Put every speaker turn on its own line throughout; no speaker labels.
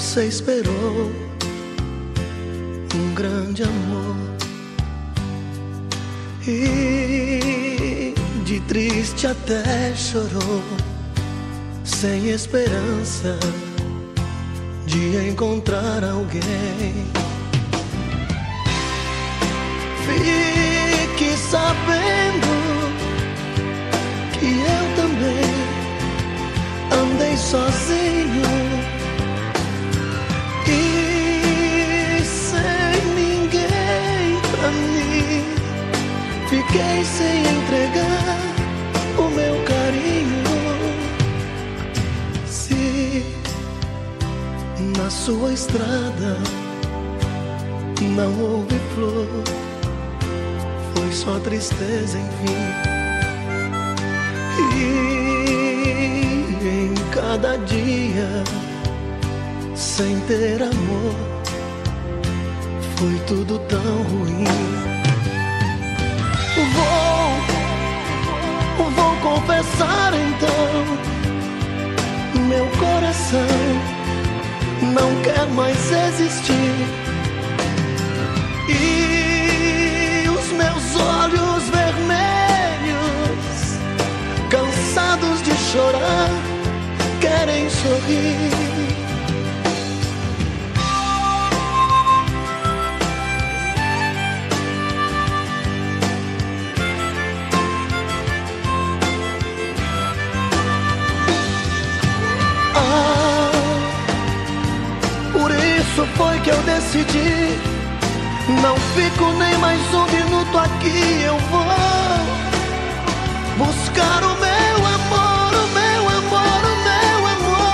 Você esperou um grande amor e de triste até chorou, sem esperança de encontrar alguém. Fique sabendo que eu também andei sozinho e sem ninguém pra mim. Fiquei sem entregar o meu carinho. Se na sua estrada não houve flor, foi só tristeza, enfim. E em cada dia sem ter amor, foi tudo tão ruim. Vou confessar então, meu coração não quer mais existir. E os meus olhos vermelhos, cansados de chorar, querem sorrir. Isso foi que eu decidi. Não fico nem mais um minuto aqui. Eu vou buscar o meu amor, o meu amor, o meu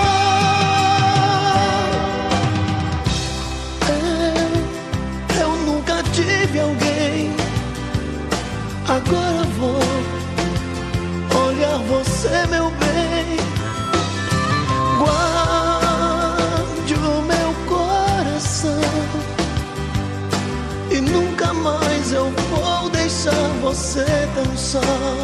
amor. Eu nunca tive alguém. Agora vou olhar você, meu bem. E nunca mais eu vou deixar você tão só.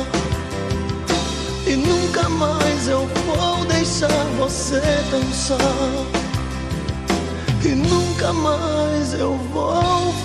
E nunca mais eu vou deixar você tão só. E nunca mais eu vou